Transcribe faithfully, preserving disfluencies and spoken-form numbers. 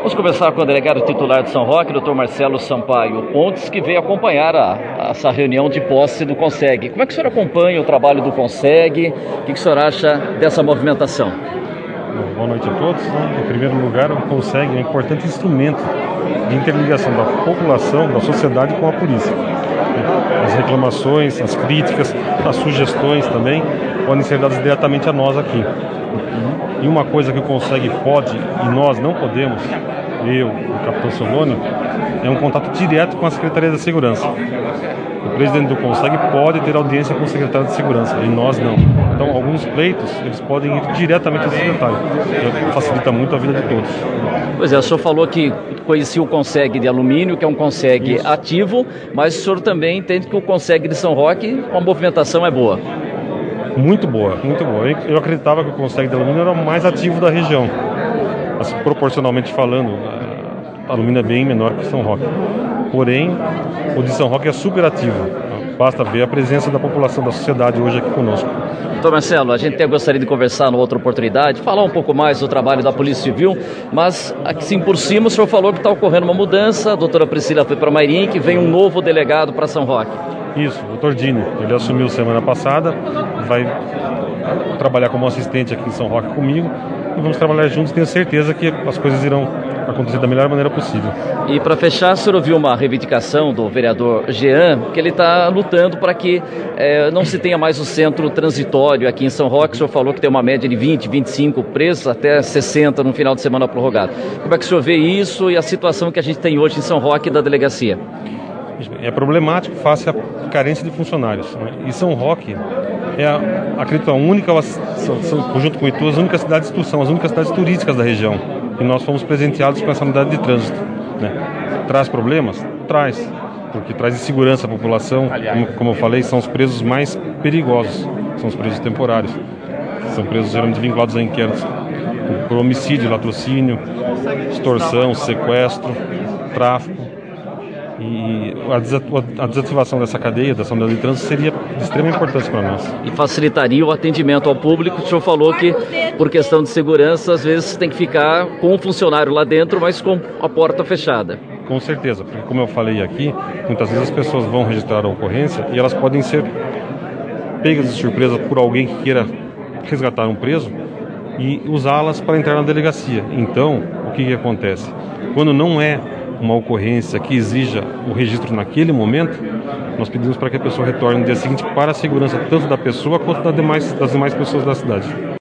Vamos conversar com o delegado titular de São Roque, doutor Marcelo Sampaio Pontes, que veio acompanhar a, a essa reunião de posse do CONSEG. Como é que o senhor acompanha o trabalho do CONSEG? O que, que o senhor acha dessa movimentação? Bom, boa noite a todos. Em primeiro lugar, o CONSEG é um importante instrumento de interligação da população, da sociedade com a polícia. As reclamações, as críticas, as sugestões também podem ser dadas diretamente a nós aqui. E uma coisa que o CONSEG pode e nós não podemos, eu, o capitão Solone, é um contato direto com a Secretaria da Segurança. O presidente do CONSEG pode ter audiência com o secretário de Segurança e nós não. Então, alguns pleitos, eles podem ir diretamente ao secretário. Então, facilita muito a vida de todos. Pois é, o senhor falou que conhecia o CONSEG de alumínio, que é um CONSEG Isso. ativo, mas o senhor também entende que o CONSEG de São Roque, a movimentação é boa. Muito boa, muito boa. Eu acreditava que o CONSEG de alumínio era o mais ativo da região. Mas, proporcionalmente falando, a alumínio é bem menor que São Roque. Porém, o de São Roque é super ativo. Basta ver a presença da população, da sociedade hoje aqui conosco. Doutor Marcelo, a gente até gostaria de conversar numa outra oportunidade, falar um pouco mais do trabalho da Polícia Civil, mas assim por cima o senhor falou que está ocorrendo uma mudança, a doutora Priscila foi para Mairim, que vem um novo delegado para São Roque. Isso, o doutor Dini, ele assumiu semana passada, vai trabalhar como assistente aqui em São Roque comigo e vamos trabalhar juntos, tenho certeza que as coisas irão acontecer da melhor maneira possível. E para fechar, o senhor ouviu uma reivindicação do vereador Jean, que ele está lutando para que é, não se tenha mais o centro transitório aqui em São Roque. O senhor falou que tem uma média de vinte, vinte e cinco presos, até sessenta no final de semana prorrogado. Como é que o senhor vê isso e a situação que a gente tem hoje em São Roque da delegacia? É problemático face à carência de funcionários, né? E São Roque é, a, acredito, a única, são, são, junto com Itu, as únicas cidades, são as únicas cidades turísticas da região. E nós fomos presenteados com essa unidade de trânsito, né? Traz problemas? Traz, porque traz insegurança à população. Como, como eu falei, são os presos mais perigosos, são os presos temporários. São presos geralmente vinculados a inquéritos por homicídio, latrocínio, extorsão, sequestro, tráfico. E a desativação dessa cadeia, dessa unidade de trânsito, seria de extrema importância para nós. E facilitaria o atendimento ao público. O senhor falou que, por questão de segurança, às vezes tem que ficar com o funcionário lá dentro, mas com a porta fechada. Com certeza, porque como eu falei aqui, muitas vezes as pessoas vão registrar a ocorrência e elas podem ser pegas de surpresa por alguém que queira resgatar um preso e usá-las para entrar na delegacia. Então, o que, que acontece? Quando não é uma ocorrência que exija o registro naquele momento, nós pedimos para que a pessoa retorne no dia seguinte para a segurança tanto da pessoa quanto das demais, das demais pessoas da cidade.